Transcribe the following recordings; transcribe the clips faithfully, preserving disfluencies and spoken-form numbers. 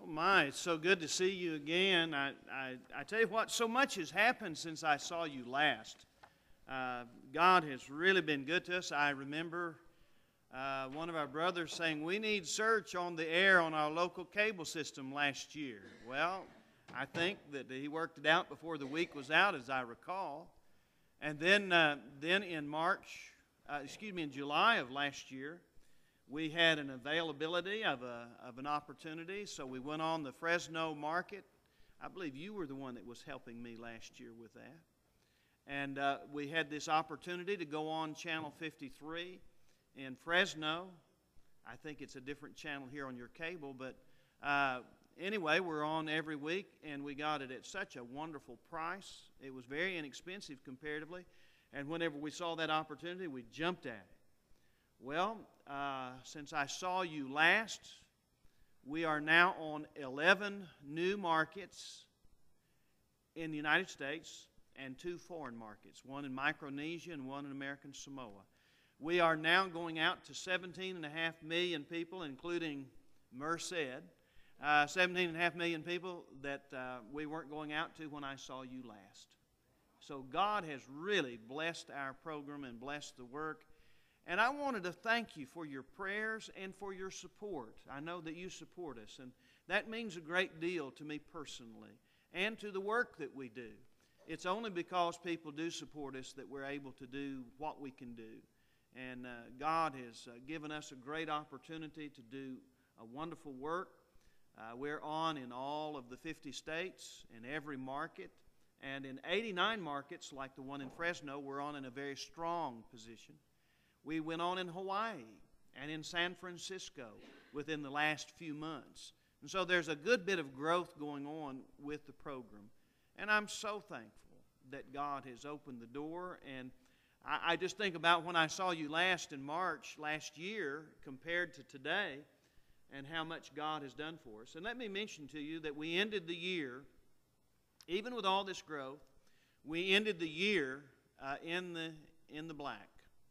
My, it's so good to see you again. I, I, I tell you what, so much has happened since I saw you last. Uh, God has really been good to us. I remember uh, one of our brothers saying, we need search on the air on our local cable system last year. Well, I think that he worked it out before the week was out, as I recall. And then, uh, then in March, uh, excuse me, in July of last year, we had an availability of, a, of an opportunity, so we went on the Fresno market. I believe you were the one that was helping me last year with that. And uh, we had this opportunity to go on Channel fifty-three in Fresno. I think it's a different channel here on your cable, but uh, anyway, we're on every week, and we got it at such a wonderful price. It was very inexpensive comparatively, and whenever we saw that opportunity, we jumped at it. Well, uh, since I saw you last, we are now on eleven new markets in the United States and two foreign markets, one in Micronesia and one in American Samoa. We are now going out to seventeen and a half million people, including Merced, uh, seventeen and a half million people that uh, we weren't going out to when I saw you last. So God has really blessed our program and blessed the work. And I wanted to thank you for your prayers and for your support. I know that you support us, and that means a great deal to me personally and to the work that we do. It's only because people do support us that we're able to do what we can do. And uh, God has uh, given us a great opportunity to do a wonderful work. Uh, we're on in all of the fifty states, in every market, and in eighty-nine markets, like the one in Fresno, we're on in a very strong position. We went on in Hawaii and in San Francisco within the last few months. And so there's a good bit of growth going on with the program. And I'm so thankful that God has opened the door. And I, I just think about when I saw you last in March last year compared to today and how much God has done for us. And let me mention to you that we ended the year, even with all this growth, we ended the year uh, in the in the black.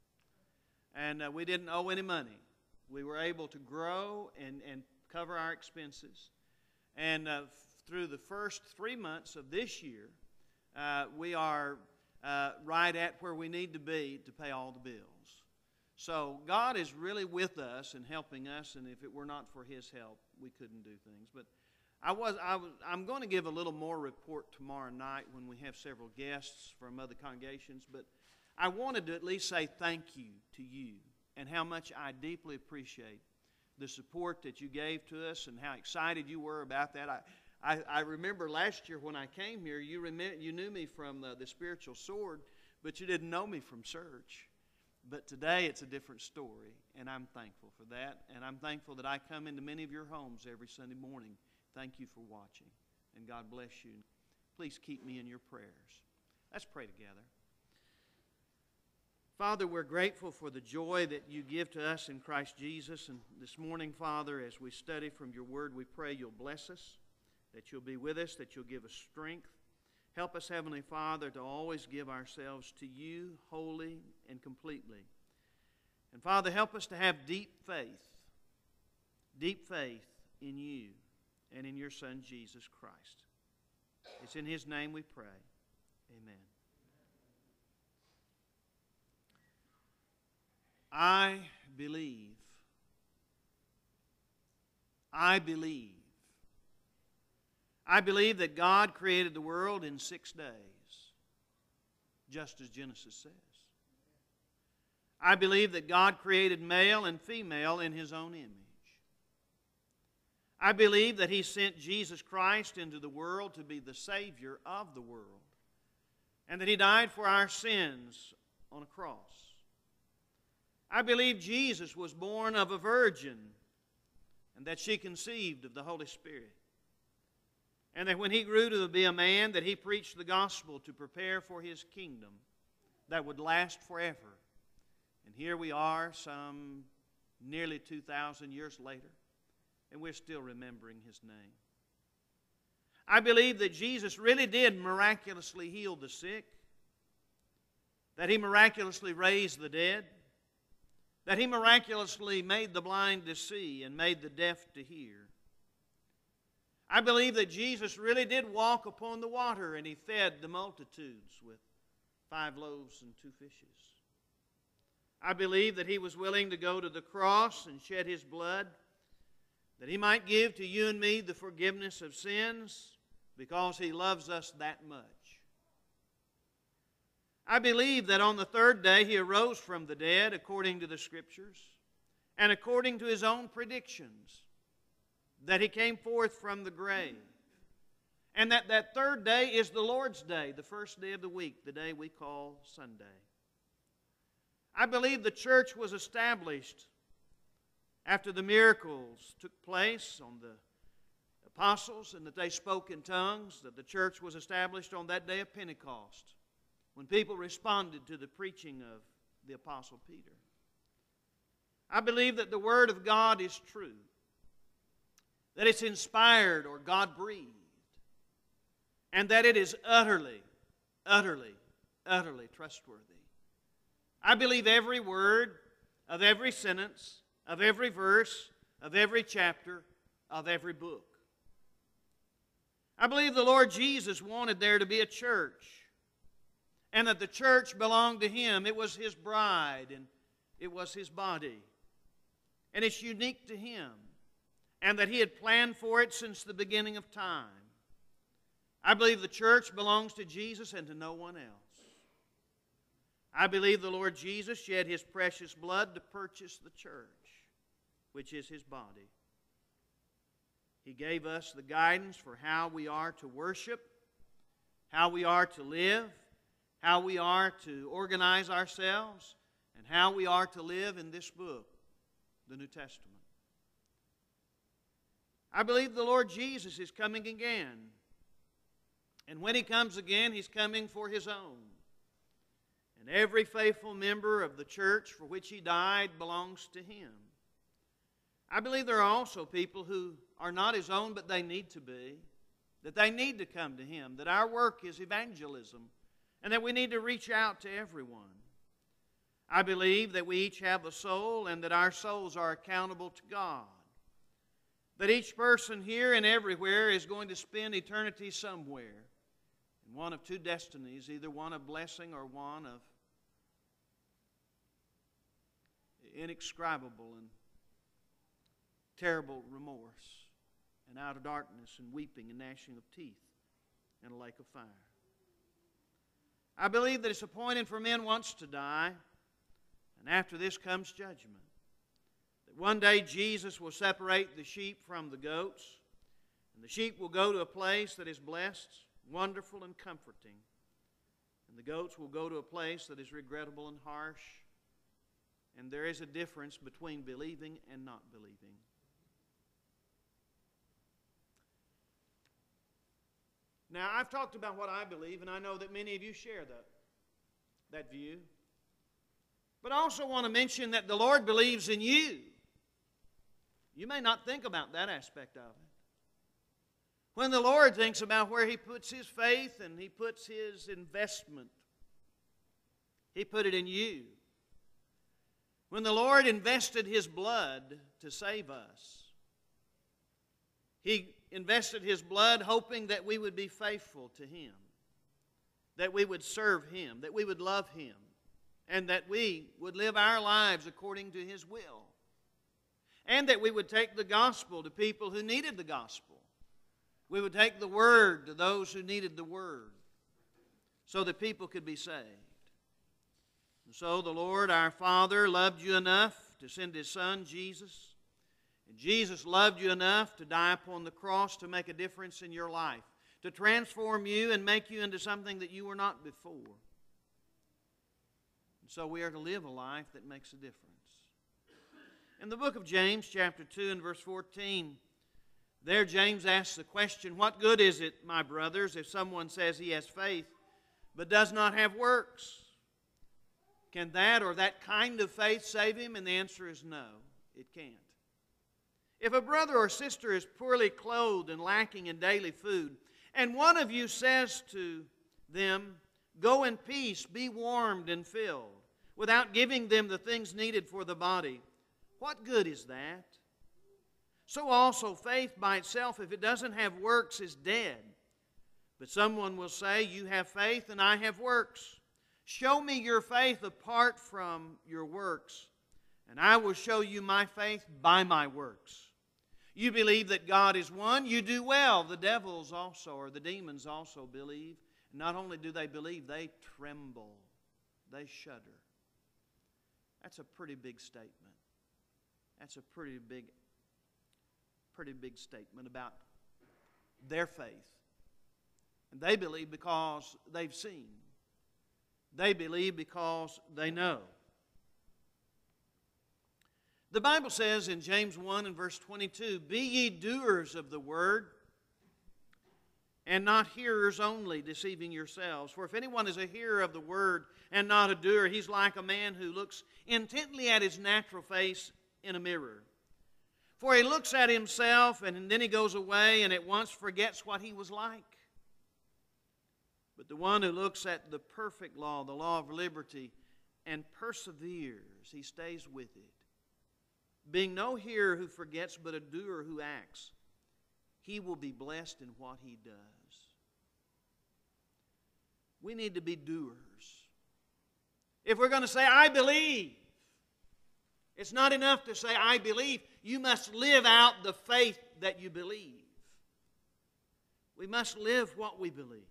And uh, we didn't owe any money. We were able to grow and, and cover our expenses. And uh, through the first three months of this year, uh, we are uh, right at where we need to be to pay all the bills. So God is really with us and helping us, and if it were not for His help, we couldn't do things. But I was, I was, I'm going to give a little more report tomorrow night when we have several guests from other congregations, but I wanted to at least say thank you to you and how much I deeply appreciate the support that you gave to us and how excited you were about that. I, I, I remember last year when I came here, you, remember, you knew me from the, the Spiritual Sword, but you didn't know me from Search. But today it's a different story, and I'm thankful for that. And I'm thankful that I come into many of your homes every Sunday morning. Thank you for watching, and God bless you. Please keep me in your prayers. Let's pray together. Father, we're grateful for the joy that you give to us in Christ Jesus. And this morning, Father, as we study from your word, we pray you'll bless us, that you'll be with us, that you'll give us strength. Help us, Heavenly Father, to always give ourselves to you wholly and completely. And Father, help us to have deep faith, deep faith in you and in your Son, Jesus Christ. It's in His name we pray. Amen. I believe. I believe. I believe that God created the world in six days, just as Genesis says. I believe that God created male and female in His own image. I believe that He sent Jesus Christ into the world to be the Savior of the world, and that He died for our sins on a cross. I believe Jesus was born of a virgin and that she conceived of the Holy Spirit. And that when He grew to be a man, that He preached the gospel to prepare for His kingdom that would last forever. And here we are some nearly two thousand years later, and we're still remembering His name. I believe that Jesus really did miraculously heal the sick, that He miraculously raised the dead, that He miraculously made the blind to see and made the deaf to hear. I believe that Jesus really did walk upon the water and He fed the multitudes with five loaves and two fishes. I believe that He was willing to go to the cross and shed His blood, that He might give to you and me the forgiveness of sins because He loves us that much. I believe that on the third day He arose from the dead according to the Scriptures and according to His own predictions, that He came forth from the grave, and that that third day is the Lord's Day, the first day of the week, the day we call Sunday. I believe the church was established after the miracles took place on the apostles and that they spoke in tongues, that the church was established on that day of Pentecost when people responded to the preaching of the Apostle Peter. I believe that the Word of God is true, that it's inspired or God-breathed, and that it is utterly, utterly, utterly trustworthy. I believe every word of every sentence, of every verse, of every chapter, of every book. I believe the Lord Jesus wanted there to be a church, and that the church belonged to Him. It was His bride, and it was His body. And it's unique to Him, and that He had planned for it since the beginning of time. I believe the church belongs to Jesus and to no one else. I believe the Lord Jesus shed His precious blood to purchase the church, which is His body. He gave us the guidance for how we are to worship, how we are to live, how we are to organize ourselves, and how we are to live in this book, the New Testament. I believe the Lord Jesus is coming again. And when He comes again, He's coming for His own. And every faithful member of the church for which He died belongs to Him. I believe there are also people who are not His own, but they need to be, that they need to come to Him, that our work is evangelism, and that we need to reach out to everyone. I believe that we each have a soul and that our souls are accountable to God. That each person here and everywhere is going to spend eternity somewhere in one of two destinies, either one of blessing or one of inexcribable and terrible remorse, and outer darkness and weeping and gnashing of teeth in a lake of fire. I believe that it's appointed for men once to die, and after this comes judgment. That one day Jesus will separate the sheep from the goats, and the sheep will go to a place that is blessed, wonderful, and comforting, and the goats will go to a place that is regrettable and harsh, and there is a difference between believing and not believing. Now, I've talked about what I believe, and I know that many of you share that, that view. But I also want to mention that the Lord believes in you. You may not think about that aspect of it. When the Lord thinks about where He puts His faith and He puts His investment, He put it in you. When the Lord invested His blood to save us, He invested His blood hoping that we would be faithful to Him, that we would serve Him, that we would love Him, and that we would live our lives according to His will, and that we would take the gospel to people who needed the gospel. We would take the Word to those who needed the Word so that people could be saved. And so the Lord, our Father, loved you enough to send His Son, Jesus. And Jesus loved you enough to die upon the cross to make a difference in your life, to transform you and make you into something that you were not before. And so we are to live a life that makes a difference. In the book of James, chapter two and verse fourteen, there James asks the question, "What good is it, my brothers, if someone says he has faith but does not have works? Can that or that kind of faith save him?" And the answer is no, it can't. If a brother or sister is poorly clothed and lacking in daily food, and one of you says to them, "Go in peace, be warmed and filled," without giving them the things needed for the body, what good is that? So also faith by itself, if it doesn't have works, is dead. But someone will say, you have faith and I have works. Show me your faith apart from your works, and I will show you my faith by my works. You believe that God is one, you do well. The devils also, or the demons also believe. Not only do they believe, they tremble. They shudder. That's a pretty big statement. That's a pretty big, pretty big statement about their faith. And they believe because they've seen. They believe because they know. The Bible says in James one and verse twenty-two, be ye doers of the word, and not hearers only, deceiving yourselves. For if anyone is a hearer of the word and not a doer, he's like a man who looks intently at his natural face in a mirror. For he looks at himself, and then he goes away and at once forgets what he was like. But the one who looks at the perfect law, the law of liberty, and perseveres, he stays with it. Being no hearer who forgets, but a doer who acts, he will be blessed in what he does. We need to be doers. If we're going to say, I believe, it's not enough to say, I believe. You must live out the faith that you believe. We must live what we believe.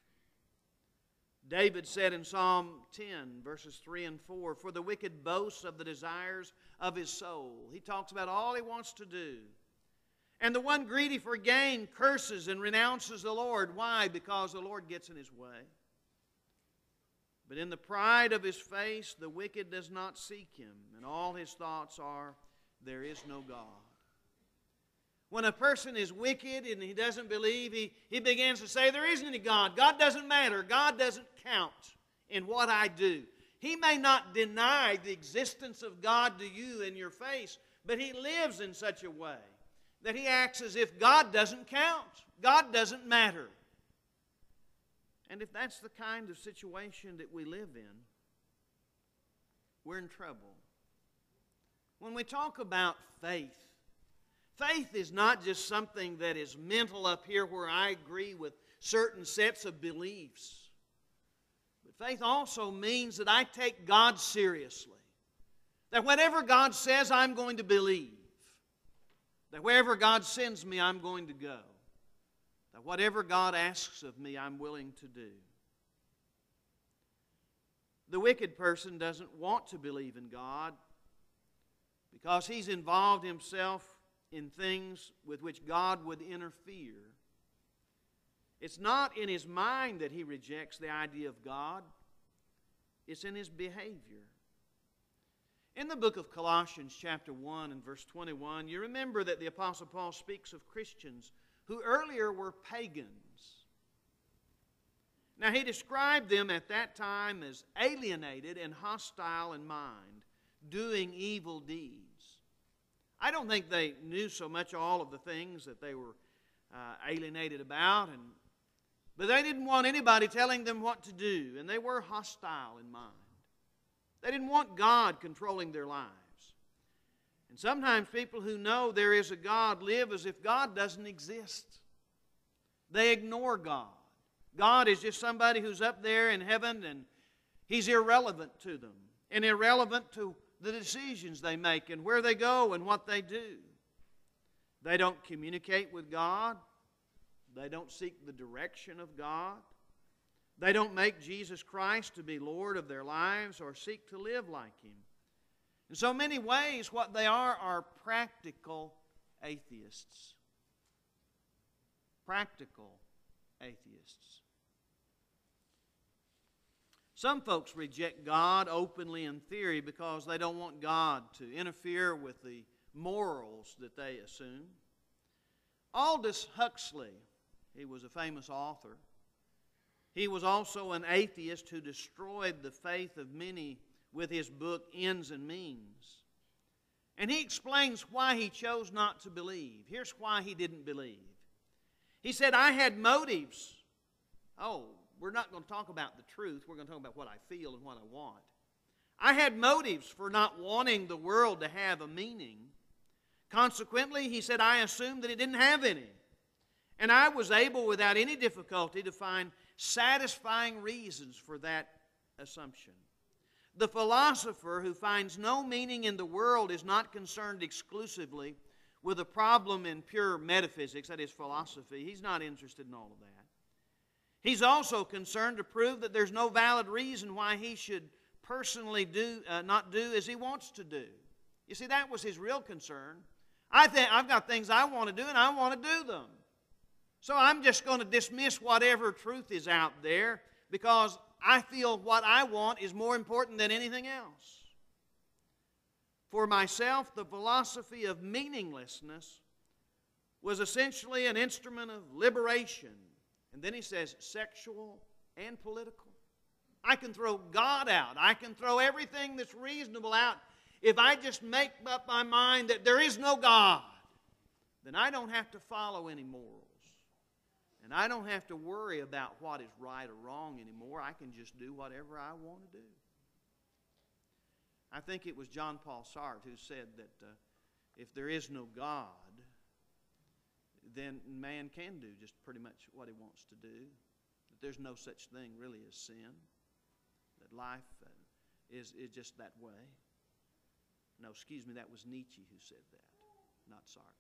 David said in Psalm ten, verses three and four, for the wicked boasts of the desires of his soul. He talks about all he wants to do. And the one greedy for gain curses and renounces the Lord. Why? Because the Lord gets in his way. But in the pride of his face, the wicked does not seek him, and all his thoughts are, there is no God. When a person is wicked and he doesn't believe, he, he begins to say, there isn't any God. God doesn't matter. God doesn't count in what I do. He may not deny the existence of God to you in your face, but he lives in such a way that he acts as if God doesn't count. God doesn't matter. And if that's the kind of situation that we live in, we're in trouble. When we talk about faith, faith is not just something that is mental up here where I agree with certain sets of beliefs. But faith also means that I take God seriously. That whatever God says, I'm going to believe. That wherever God sends me, I'm going to go. That whatever God asks of me, I'm willing to do. The wicked person doesn't want to believe in God because he's involved himself in things with which God would interfere. It's not in his mind that he rejects the idea of God. It's in his behavior. In the book of Colossians chapter one and verse twenty-one, you remember that the Apostle Paul speaks of Christians who earlier were pagans. Now he described them at that time as alienated and hostile in mind, doing evil deeds. I don't think they knew so much all of the things that they were uh, alienated about, and, but they didn't want anybody telling them what to do, and they were hostile in mind. They didn't want God controlling their lives. And sometimes people who know there is a God live as if God doesn't exist. They ignore God. God is just somebody who's up there in heaven, and He's irrelevant to them and irrelevant to the decisions they make and where they go and what they do. They don't communicate with God. They don't seek the direction of God. They don't make Jesus Christ to be Lord of their lives or seek to live like Him. In so many ways, what they are are practical atheists. Practical atheists. Some folks reject God openly in theory because they don't want God to interfere with the morals that they assume. Aldous Huxley, he was a famous author. He was also an atheist who destroyed the faith of many with his book, Ends and Means. And he explains why he chose not to believe. Here's why he didn't believe. He said, I had motives. Oh, we're not going to talk about the truth. We're going to talk about what I feel and what I want. I had motives for not wanting the world to have a meaning. Consequently, he said, I assumed that it didn't have any. And I was able, without any difficulty, to find satisfying reasons for that assumption. The philosopher who finds no meaning in the world is not concerned exclusively with a problem in pure metaphysics, that is philosophy. He's not interested in all of that. He's also concerned to prove that there's no valid reason why he should personally do uh, not do as he wants to do. You see, that was his real concern. I think I've got things I want to do, and I want to do them. So I'm just going to dismiss whatever truth is out there because I feel what I want is more important than anything else. For myself, the philosophy of meaninglessness was essentially an instrument of liberation. And then he says sexual and political. I can throw God out. I can throw everything that's reasonable out. If I just make up my mind that there is no God, then I don't have to follow any morals. And I don't have to worry about what is right or wrong anymore. I can just do whatever I want to do. I think it was John Paul Sartre who said that uh, if there is no God, then man can do just pretty much what he wants to do. That there's no such thing really as sin. That life uh, is, is just that way. No, excuse me, that was Nietzsche who said that, not Sartre.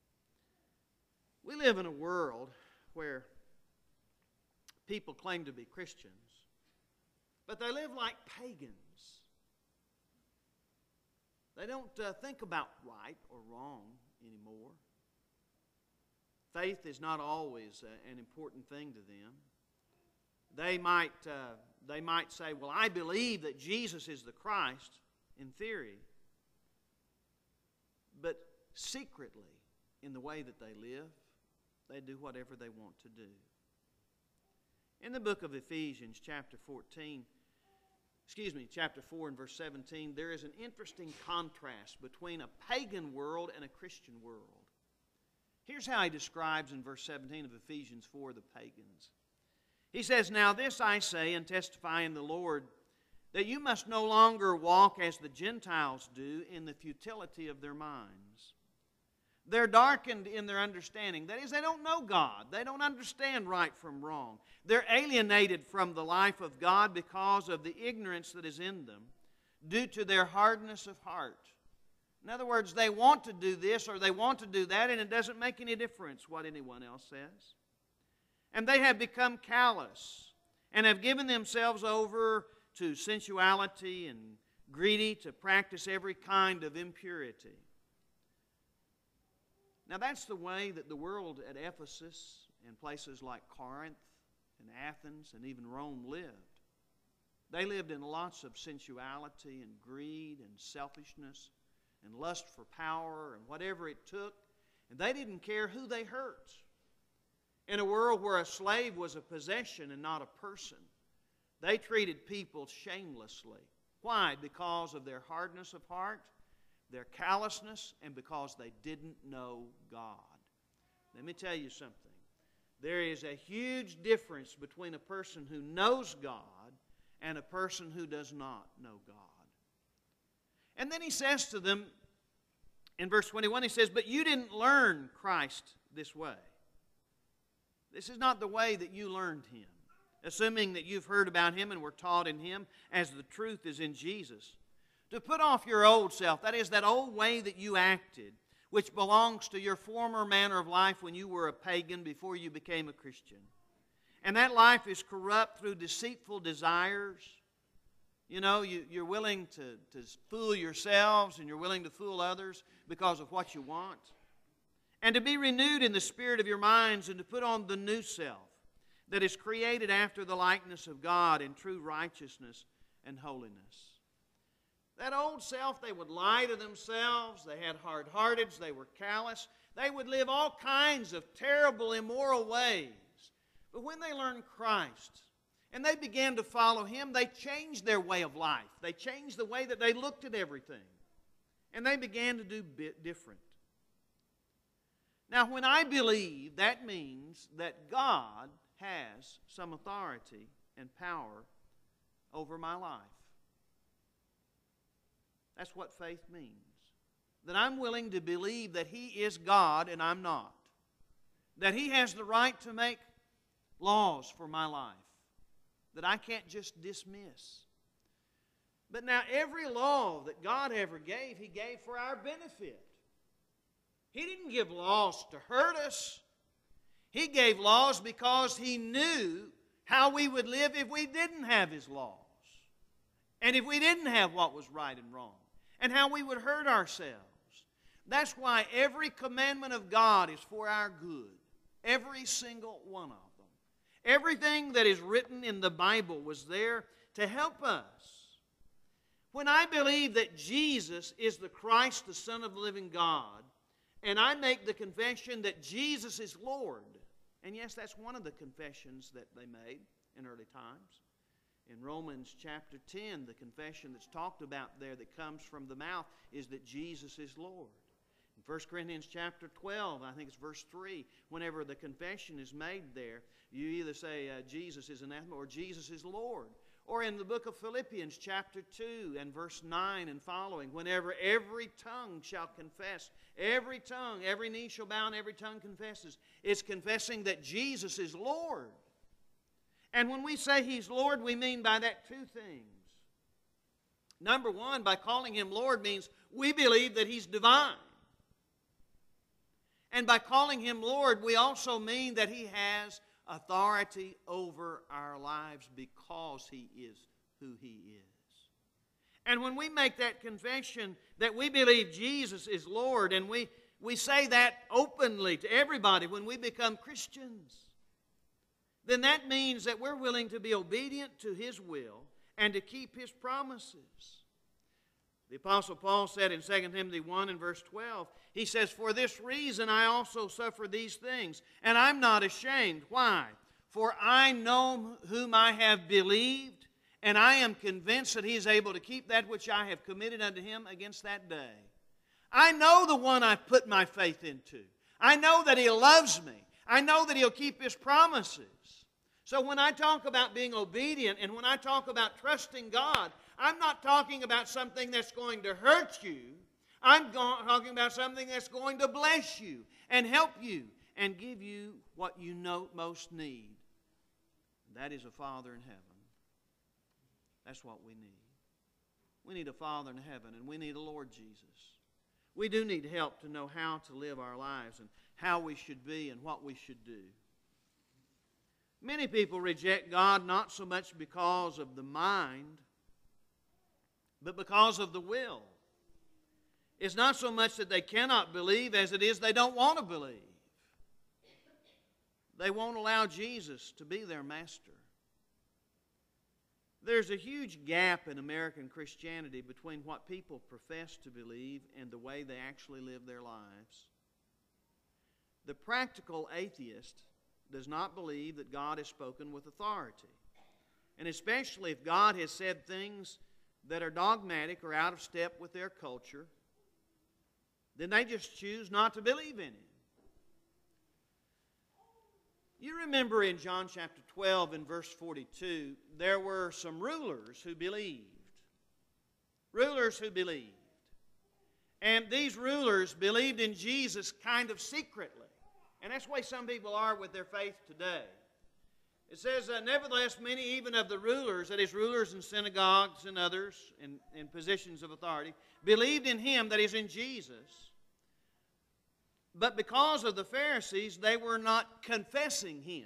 We live in a world where people claim to be Christians, but they live like pagans. They don't uh, think about right or wrong anymore. Faith is not always uh, an important thing to them. They might, uh, they might say, well, I believe that Jesus is the Christ, in theory, but secretly, in the way that they live, they do whatever they want to do. In the book of Ephesians, chapter fourteen, excuse me, chapter four and verse seventeen, there is an interesting contrast between a pagan world and a Christian world. Here's how he describes in verse seventeen of Ephesians four the pagans. He says, now this I say and testify in the Lord, that you must no longer walk as the Gentiles do in the futility of their minds. They're darkened in their understanding. That is, they don't know God. They don't understand right from wrong. They're alienated from the life of God because of the ignorance that is in them due to their hardness of heart. In other words, they want to do this or they want to do that, and it doesn't make any difference what anyone else says. And they have become callous and have given themselves over to sensuality and greedy to practice every kind of impurity. Now that's the way that the world at Ephesus and places like Corinth and Athens and even Rome lived. They lived in lots of sensuality and greed and selfishness and lust for power and whatever it took. And they didn't care who they hurt. In a world where a slave was a possession and not a person, they treated people shamelessly. Why? Because of their hardness of heart, their callousness, and because they didn't know God. Let me tell you something. There is a huge difference between a person who knows God and a person who does not know God. And then he says to them, in verse twenty-one, he says, but you didn't learn Christ this way. This is not the way that you learned Him, assuming that you've heard about Him and were taught in Him as the truth is in Jesus. To put off your old self, that is, that old way that you acted, which belongs to your former manner of life when you were a pagan before you became a Christian. And that life is corrupt through deceitful desires. You know, you, you're willing to, to fool yourselves and you're willing to fool others because of what you want. And to be renewed in the spirit of your minds and to put on the new self that is created after the likeness of God in true righteousness and holiness. That old self, they would lie to themselves, they had hard-hearteds, they were callous, they would live all kinds of terrible, immoral ways. But when they learned Christ and they began to follow Him, they changed their way of life. They changed the way that they looked at everything. And they began to do bit different. Now, when I believe, that means that God has some authority and power over my life. That's what faith means. that I'm willing to believe that He is God and I'm not. That He has the right to make laws for my life that I can't just dismiss. But now every law that God ever gave, He gave for our benefit. He didn't give laws to hurt us. He gave laws because He knew how we would live if we didn't have His laws. And if we didn't have what was right and wrong. And how we would hurt ourselves. That's why every commandment of God is for our good. Every single one of them. Everything that is written in the Bible was there to help us. When I believe that Jesus is the Christ, the Son of the living God, and I make the confession that Jesus is Lord, and yes, that's one of the confessions that they made in early times. In Romans chapter ten, the confession that's talked about there that comes from the mouth is that Jesus is Lord. In First Corinthians chapter twelve, I think it's verse three, whenever the confession is made there, you either say uh, Jesus is anathema or Jesus is Lord. Or in the book of Philippians chapter two and verse nine and following, whenever every tongue shall confess, every tongue, every knee shall bow and every tongue confesses, it's confessing that Jesus is Lord. And when we say He's Lord, we mean by that two things. Number one, by calling Him Lord means we believe that He's divine. And by calling Him Lord, we also mean that He has authority over our lives because He is who He is. And when we make that confession that we believe Jesus is Lord, and we, we say that openly to everybody when we become Christians, then that means that we're willing to be obedient to His will and to keep His promises. The Apostle Paul said in Second Timothy one and verse twelve, he says, "For this reason I also suffer these things, and I'm not ashamed." Why? "For I know whom I have believed, and I am convinced that He is able to keep that which I have committed unto Him against that day." I know the one I've put my faith into. I know that He loves me. I know that He'll keep His promises. So when I talk about being obedient and when I talk about trusting God, I'm not talking about something that's going to hurt you. I'm go- talking about something that's going to bless you and help you and give you what you know most need. That is a Father in heaven. That's what we need. We need a Father in heaven, and we need a Lord Jesus. We do need help to know how to live our lives and how we should be and what we should do. Many people reject God not so much because of the mind, but because of the will. It's not so much that they cannot believe as it is they don't want to believe. They won't allow Jesus to be their master. There's a huge gap in American Christianity between what people profess to believe and the way they actually live their lives. The practical atheist does not believe that God has spoken with authority. And especially if God has said things that are dogmatic or out of step with their culture, then they just choose not to believe in Him. You remember in John chapter twelve and verse forty-two, there were some rulers who believed. Rulers who believed. And these rulers believed in Jesus kind of secretly. And that's the way some people are with their faith today. It says, uh, nevertheless, many even of the rulers, that is, rulers in synagogues and others in, in positions of authority, believed in Him, that is, in Jesus. But because of the Pharisees, they were not confessing Him.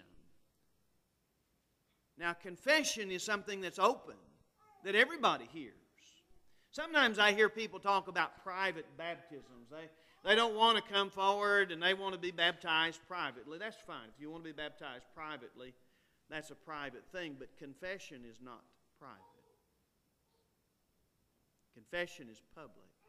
Now, confession is something that's open, that everybody hears. Sometimes I hear people talk about private baptisms. They, they don't want to come forward and they want to be baptized privately. That's fine. If you want to be baptized privately, that's a private thing. But confession is not private. Confession is public.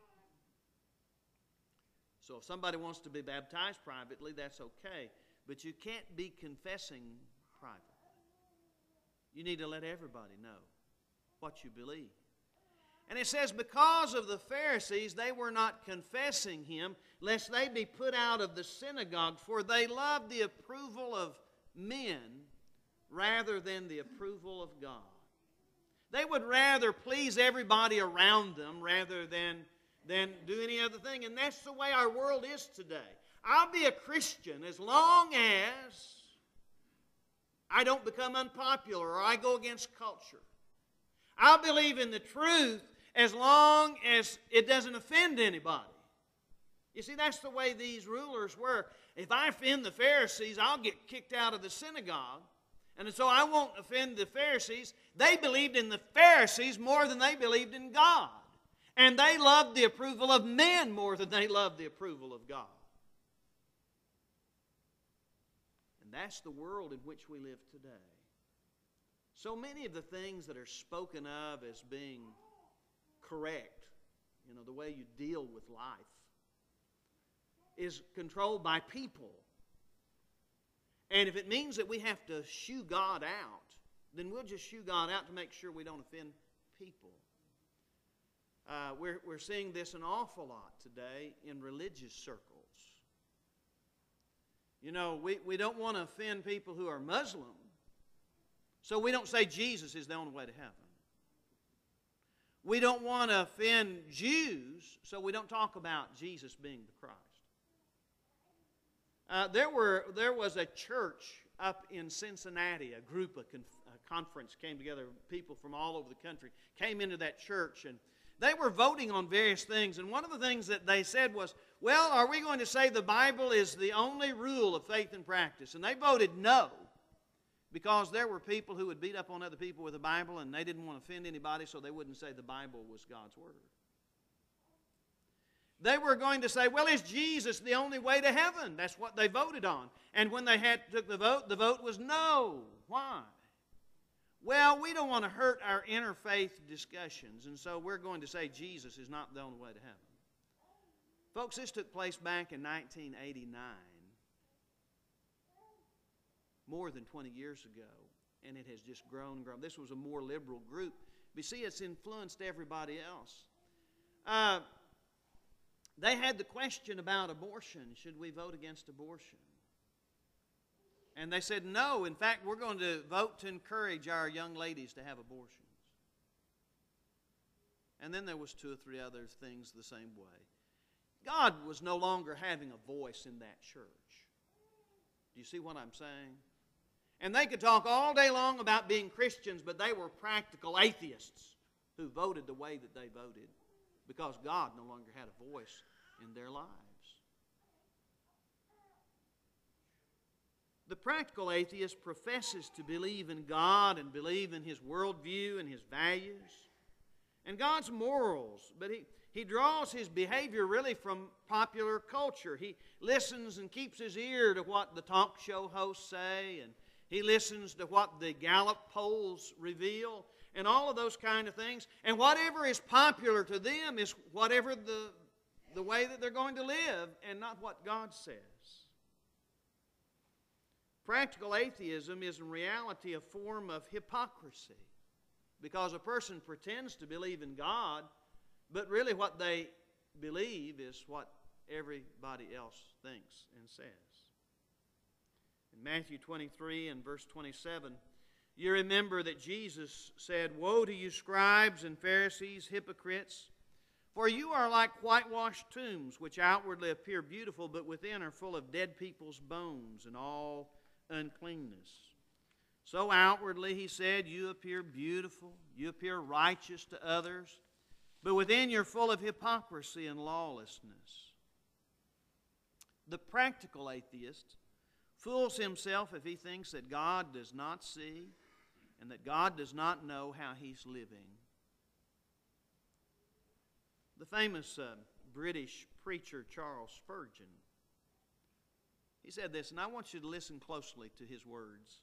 So if somebody wants to be baptized privately, that's okay. But you can't be confessing privately. You need to let everybody know what you believe. And it says, because of the Pharisees, they were not confessing Him, lest they be put out of the synagogue, for they loved the approval of men rather than the approval of God. They would rather please everybody around them rather than than do any other thing. And that's the way our world is today. I'll be a Christian as long as I don't become unpopular or I go against culture. I'll believe in the truth as long as it doesn't offend anybody. You see, that's the way these rulers were. If I offend the Pharisees, I'll get kicked out of the synagogue. And so I won't offend the Pharisees. They believed in the Pharisees more than they believed in God. And they loved the approval of men more than they loved the approval of God. And that's the world in which we live today. So many of the things that are spoken of as being correct, you know, the way you deal with life, is controlled by people. And if it means that we have to shoo God out, then we'll just shoo God out to make sure we don't offend people. Uh, we're, we're seeing this an awful lot today in religious circles. You know, we, we don't want to offend people who are Muslim, so we don't say Jesus is the only way to heaven. We don't want to offend Jews, so we don't talk about Jesus being the Christ. Uh, there were there was a church up in Cincinnati, a group, a, conf, a conference came together, people from all over the country came into that church, and they were voting on various things. And one of the things that they said was, well, are we going to say the Bible is the only rule of faith and practice? And they voted no, because there were people who would beat up on other people with the Bible, and they didn't want to offend anybody, so they wouldn't say the Bible was God's Word. They were going to say, well, is Jesus the only way to heaven? That's what they voted on. And when they had took the vote, the vote was no. Why? Well, we don't want to hurt our interfaith discussions, and so we're going to say Jesus is not the only way to heaven. Folks, this took place back in nineteen eighty-nine, more than twenty years ago, and it has just grown and grown. This was a more liberal group. But see, it's influenced everybody else. Uh, They had the question about abortion. Should we vote against abortion? And they said, no. In fact, we're going to vote to encourage our young ladies to have abortions. And then there was two or three other things the same way. God was no longer having a voice in that church. Do you see what I'm saying? And they could talk all day long about being Christians, but they were practical atheists who voted the way that they voted, because God no longer had a voice in their lives. The practical atheist professes to believe in God and believe in His worldview and His values and God's morals, but he, he draws his behavior really from popular culture. He listens and keeps his ear to what the talk show hosts say, and he listens to what the Gallup polls reveal, and all of those kind of things. And whatever is popular to them is whatever the, the way that they're going to live, and not what God says. Practical atheism is in reality a form of hypocrisy, because a person pretends to believe in God, but really what they believe is what everybody else thinks and says. In Matthew twenty-three and verse twenty-seven, you remember that Jesus said, "Woe to you, scribes and Pharisees, hypocrites! For you are like whitewashed tombs, which outwardly appear beautiful, but within are full of dead people's bones and all uncleanness. So outwardly," he said, "you appear beautiful, you appear righteous to others, but within you're full of hypocrisy and lawlessness." The practical atheist fools himself if he thinks that God does not see and that God does not know how he's living. The famous uh, British preacher Charles Spurgeon, he said this, and I want you to listen closely to his words.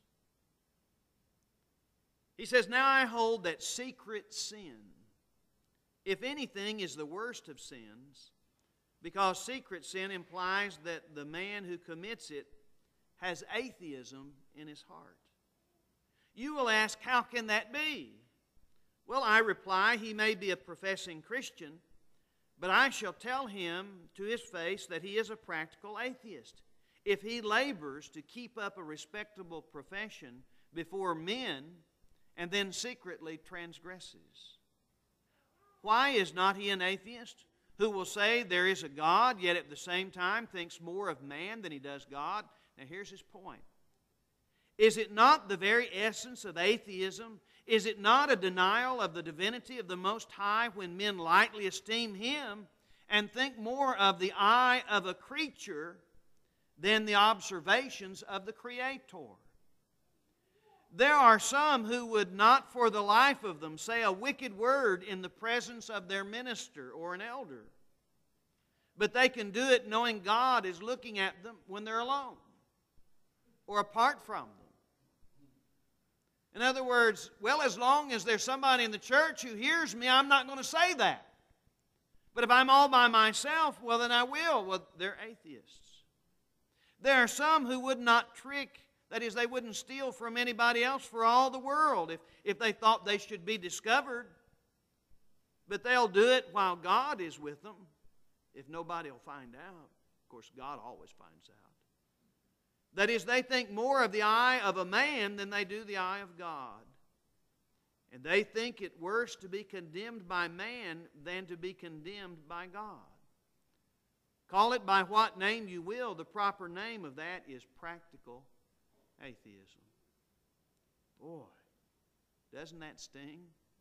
He says, "Now I hold that secret sin, if anything, is the worst of sins, because secret sin implies that the man who commits it has atheism in his heart. You will ask, how can that be? Well, I reply, he may be a professing Christian, but I shall tell him to his face that he is a practical atheist if he labors to keep up a respectable profession before men and then secretly transgresses. Why is not he an atheist? who will say there is a God, yet at the same time thinks more of man than he does God. Now here's his point. Is it not the very essence of atheism? Is it not a denial of the divinity of the Most High when men lightly esteem Him and think more of the eye of a creature than the observations of the Creator? There are some who would not for the life of them say a wicked word in the presence of their minister or an elder. But they can do it knowing God is looking at them when they're alone or apart from them. In other words, well, as long as there's somebody in the church who hears me, I'm not going to say that. But if I'm all by myself, well, then I will. Well, they're atheists. There are some who would not trick. That is, they wouldn't steal from anybody else for all the world if, if they thought they should be discovered. But they'll do it while God is with them. If nobody will find out. Of course, God always finds out. That is, they think more of the eye of a man than they do the eye of God. And they think it worse to be condemned by man than to be condemned by God. Call it by what name you will, the proper name of that is practical atheism. Boy, doesn't that sting?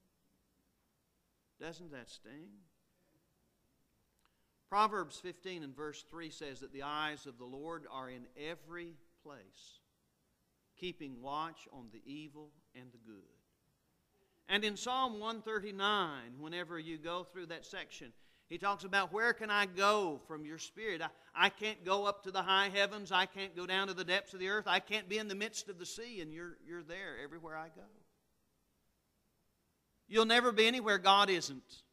Doesn't that sting? Proverbs fifteen and verse three says that the eyes of the Lord are in every place, keeping watch on the evil and the good. And in Psalm one thirty-nine, whenever you go through that section, he talks about where can I go from your spirit? I, I can't go up to the high heavens. I can't go down to the depths of the earth. I can't be in the midst of the sea, and you're, you're there everywhere I go. You'll never be anywhere God isn't,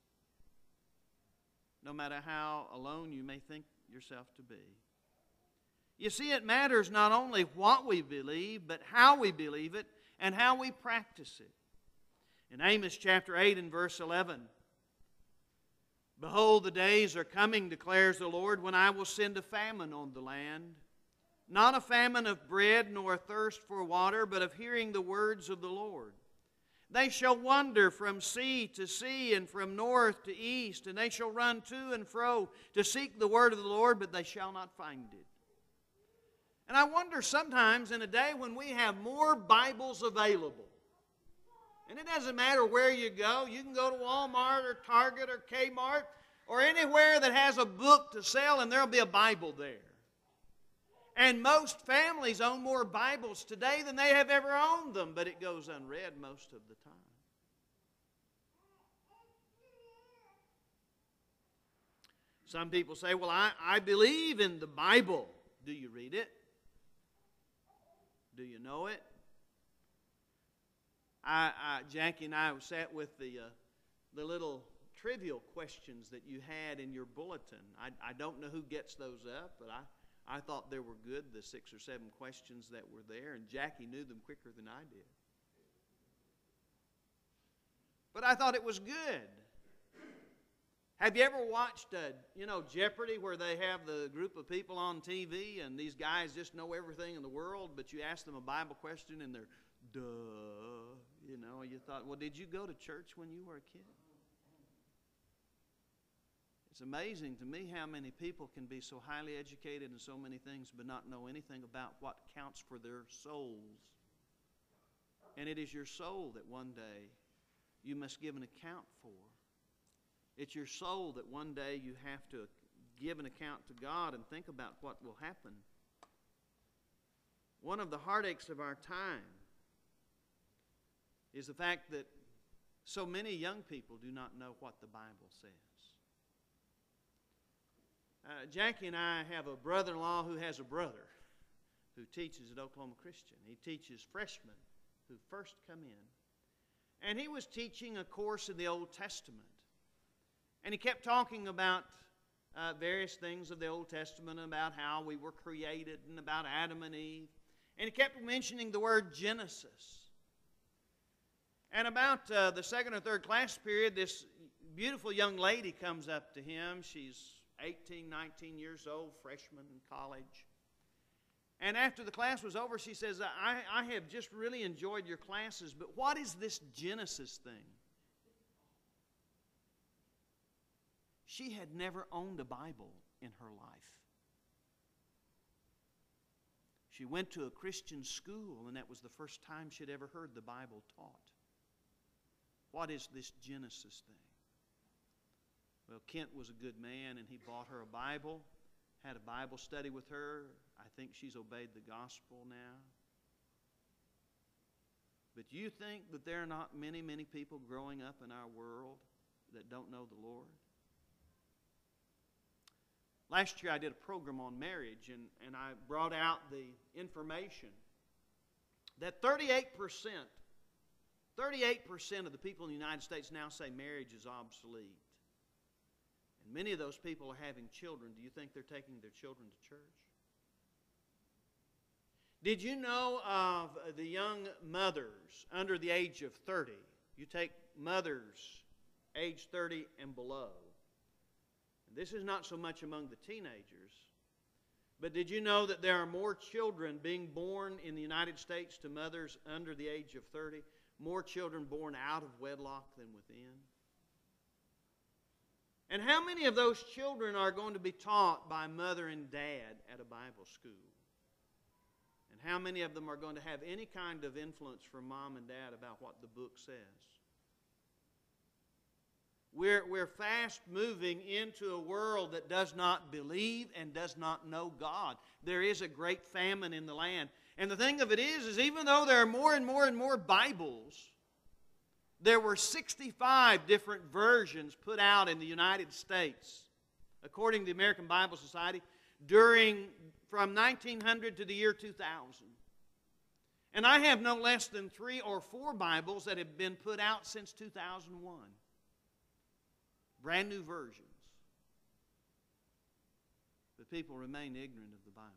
no matter how alone you may think yourself to be. You see, it matters not only what we believe, but how we believe it and how we practice it. In Amos chapter eight and verse eleven, behold, the days are coming, declares the Lord, when I will send a famine on the land. Not a famine of bread nor a thirst for water, but of hearing the words of the Lord. They shall wander from sea to sea and from north to east, and they shall run to and fro to seek the word of the Lord, but they shall not find it. And I wonder sometimes in a day when we have more Bibles available, and it doesn't matter where you go. You can go to Walmart or Target or Kmart or anywhere that has a book to sell, and there will be a Bible there. And most families own more Bibles today than they have ever owned them, but it goes unread most of the time. Some people say, well, I, I believe in the Bible. Do you read it? Do you know it? I, I, Jackie and I sat with the, uh, the little trivial questions that you had in your bulletin. I, I don't know who gets those up, but I, I thought they were good, the six or seven questions that were there, and Jackie knew them quicker than I did. But I thought it was good. Have you ever watched, uh, you know, Jeopardy, where they have the group of people on T V, and these guys just know everything in the world, but you ask them a Bible question, and they're, duh, you know, you thought, well, did you go to church when you were a kid? It's amazing to me how many people can be so highly educated in so many things but not know anything about what counts for their souls. And it is your soul that one day you must give an account for. It's your soul that one day you have to give an account to God and think about what will happen. One of the heartaches of our time is the fact that so many young people do not know what the Bible says. Uh, Jackie and I have a brother-in-law who has a brother who teaches at Oklahoma Christian. He teaches freshmen who first come in. And he was teaching a course in the Old Testament. And he kept talking about uh, various things of the Old Testament, about how we were created and about Adam and Eve. And he kept mentioning the word Genesis. And about uh, the second or third class period, this beautiful young lady comes up to him. She's eighteen, nineteen years old, freshman in college. And after the class was over, she says, I, I have just really enjoyed your classes, but what is this Genesis thing? She had never owned a Bible in her life. She went to a Christian school, and that was the first time she'd ever heard the Bible taught. What is this Genesis thing? Well, Kent was a good man, and he bought her a Bible, had a Bible study with her. I think she's obeyed the gospel now. But you think that there are not many, many people growing up in our world that don't know the Lord? Last year I did a program on marriage, and, and I brought out the information that thirty-eight percent, thirty-eight percent of the people in the United States now say marriage is obsolete. And many of those people are having children. Do you think they're taking their children to church? Did you know of the young mothers under the age of thirty? You take mothers age thirty and below. This is not so much among the teenagers, but did you know that there are more children being born in the United States to mothers under the age of thirty, more children born out of wedlock than within? And how many of those children are going to be taught by mother and dad at a Bible school? And how many of them are going to have any kind of influence from mom and dad about what the book says? We're, we're fast moving into a world that does not believe and does not know God. There is a great famine in the land. And the thing of it is, is even though there are more and more and more Bibles, there were sixty-five different versions put out in the United States, according to the American Bible Society, during from nineteen hundred to the year two thousand. And I have no less than three or four Bibles that have been put out since two thousand one. Brand new versions. But people remain ignorant of the Bible.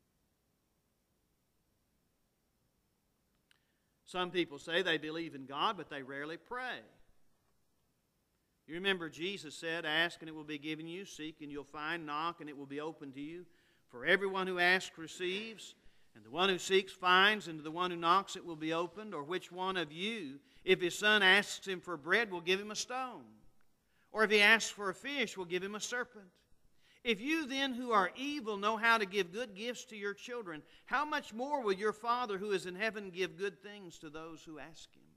Some people say they believe in God, but they rarely pray. You remember Jesus said, "Ask and it will be given you, seek and you'll find, knock and it will be open to you. For everyone who asks receives, and the one who seeks finds, and to the one who knocks it will be opened. Or which one of you, if his son asks him for bread, will give him a stone? Or if he asks for a fish, will give him a serpent? If you then who are evil know how to give good gifts to your children, how much more will your Father who is in heaven give good things to those who ask Him?"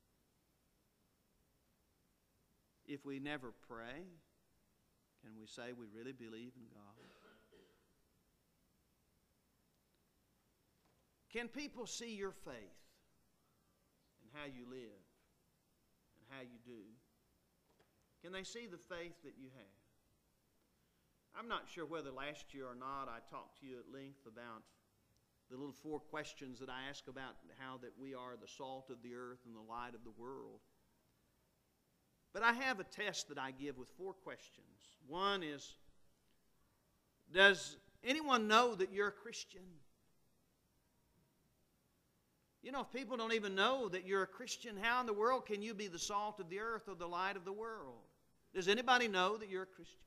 If we never pray, can we say we really believe in God? Can people see your faith and how you live and how you do? Can they see the faith that you have? I'm not sure whether last year or not I talked to you at length about the little four questions that I ask about how that we are the salt of the earth and the light of the world. But I have a test that I give with four questions. One is, does anyone know that you're a Christian? You know, if people don't even know that you're a Christian, how in the world can you be the salt of the earth or the light of the world? Does anybody know that you're a Christian?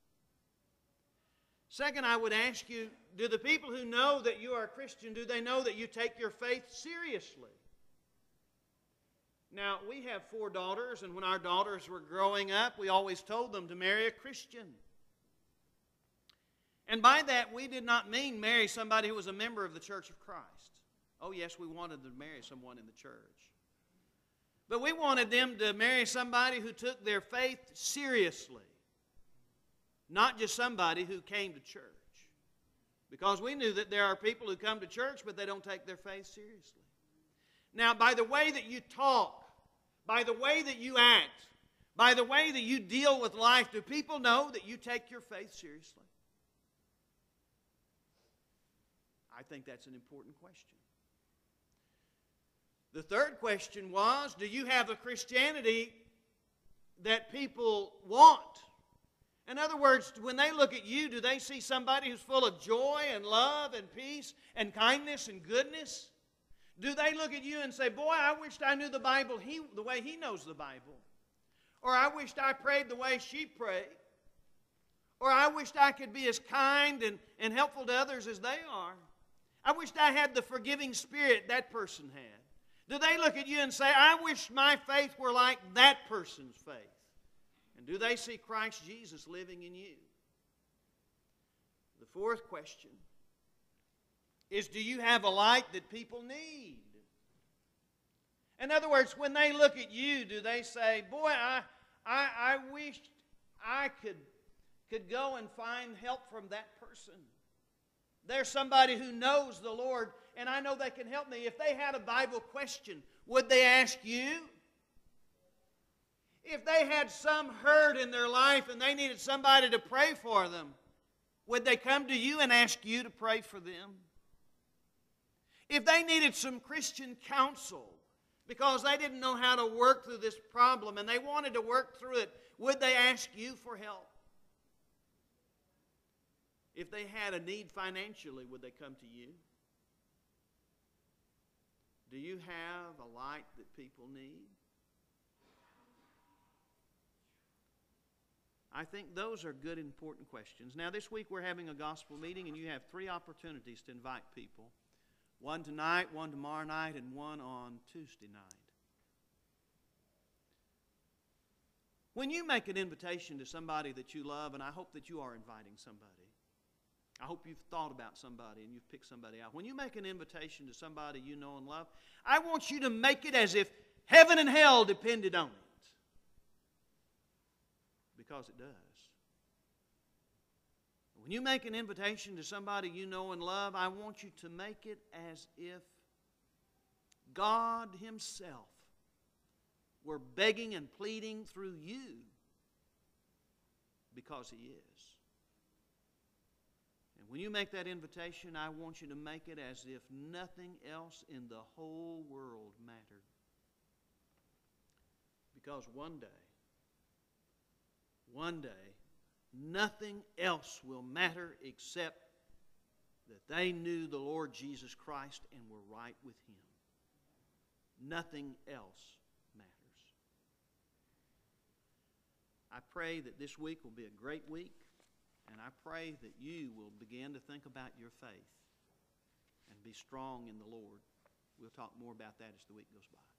Second, I would ask you, do the people who know that you are a Christian, do they know that you take your faith seriously? Now, we have four daughters, and when our daughters were growing up, we always told them to marry a Christian. And by that, we did not mean marry somebody who was a member of the Church of Christ. Oh, yes, we wanted to marry someone in the church. But we wanted them to marry somebody who took their faith seriously. Not just somebody who came to church. Because we knew that there are people who come to church, but they don't take their faith seriously. Now, by the way that you talk, by the way that you act, by the way that you deal with life, do people know that you take your faith seriously? I think that's an important question. The third question was, do you have a Christianity that people want? In other words, when they look at you, do they see somebody who's full of joy and love and peace and kindness and goodness? Do they look at you and say, boy, I wished I knew the Bible he, the way he knows the Bible? Or I wished I prayed the way she prayed? Or I wished I could be as kind and, and helpful to others as they are? I wished I had the forgiving spirit that person had. Do they look at you and say, I wish my faith were like that person's faith? And do they see Christ Jesus living in you? The fourth question is, do you have a light that people need? In other words, when they look at you, do they say, boy, I, I, I wish I could, could go and find help from that person. There's somebody who knows the Lord, and I know they can help me. If they had a Bible question, would they ask you? If they had some hurt in their life and they needed somebody to pray for them, would they come to you and ask you to pray for them? If they needed some Christian counsel because they didn't know how to work through this problem and they wanted to work through it, would they ask you for help? If they had a need financially, would they come to you? Do you have a light that people need? I think those are good, important questions. Now, this week we're having a gospel meeting, and you have three opportunities to invite people. One tonight, one tomorrow night, and one on Tuesday night. When you make an invitation to somebody that you love, and I hope that you are inviting somebody, I hope you've thought about somebody and you've picked somebody out. When you make an invitation to somebody you know and love, I want you to make it as if heaven and hell depended on it. Because it does. When you make an invitation to somebody you know and love, I want you to make it as if God Himself were begging and pleading through you, because He is. And when you make that invitation, I want you to make it as if nothing else in the whole world mattered. Because one day, one day, nothing else will matter except that they knew the Lord Jesus Christ and were right with Him. Nothing else matters. I pray that this week will be a great week, and I pray that you will begin to think about your faith and be strong in the Lord. We'll talk more about that as the week goes by.